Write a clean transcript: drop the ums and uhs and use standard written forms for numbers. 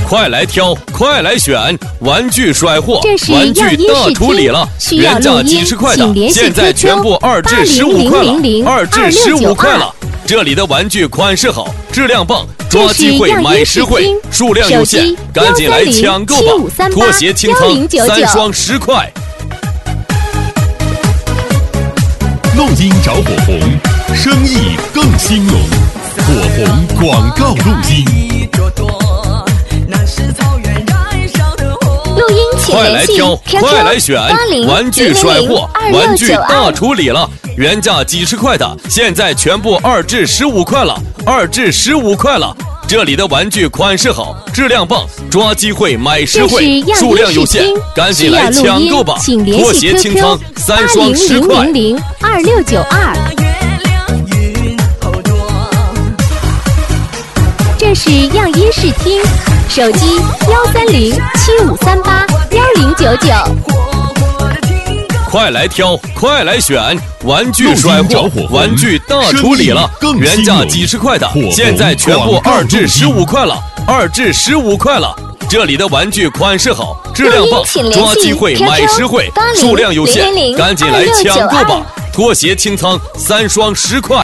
快来挑，快来选，玩具甩货， 这是玩具大处理了，原价几十块的，现在全部2至15块了，2至15块了。这里的玩具款式好，质量棒，抓机会买实惠，数量有限，赶紧来抢购吧！拖鞋清仓3双10块。 录音找火红，生意更兴隆。火红广告录音。 录音请快来挑，快来选，玩具甩货，玩具大处理了，原价几十块的，现在全部2至15块了，2至15块了。这里的玩具款式好，质量棒，抓机会买实惠，数量有限，赶紧来抢购吧！拖鞋清仓3双10块。 2692。这是样衣视听，手机13075381099。 快来挑，快来选，玩具甩货，玩具大处理了，原价几十块的，现在全部2至15块了，2至15块了。这里的玩具款式好，质量棒，抓机会买实惠，数量有限，赶紧来抢购吧！拖鞋清仓3双10块。